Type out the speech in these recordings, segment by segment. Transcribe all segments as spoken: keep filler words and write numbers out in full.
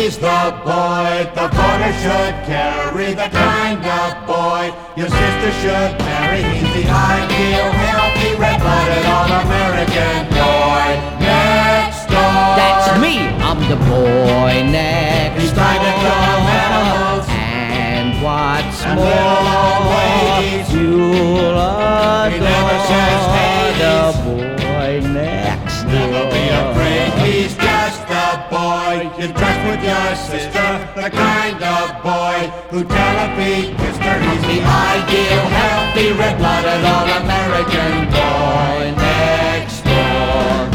He's the boy the voter should carry, the kind of boy your sister should marry. He's the ideal, healthy, red-blooded, all-American boy next door. That's me, I'm the boy next He's door. trying to calm animals and what's and more, little old ladies. you'll adore He never says Hades. the boy next door. Never be afraid, he's just the boy you trust with your sister, the kind of boy who tell a big mister. He's the ideal, healthy, red-blooded, all-American boy next door.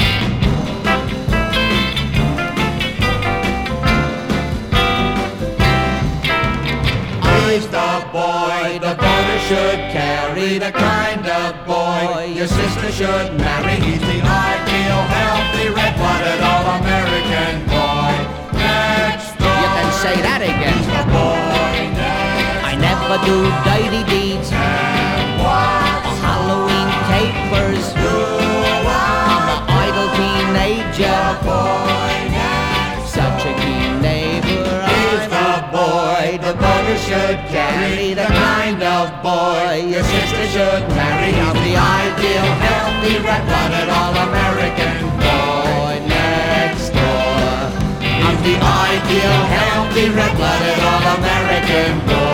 He's the boy the voter should carry, the kind of boy your sister should marry. He's the ideal, healthy, red-blooded, all-American boy next door. You can say that again. He's the boy next I never do dirty deeds and what's or Halloween capers. I'm an idle teenager, the boy next such a keen neighbor. He's I'm the boy the voter should carry, the kind of boy your sister should marry. I'm the ideal, healthy, red-blooded, all-American boy next door. I'm the ideal, healthy, red-blooded, all-American boy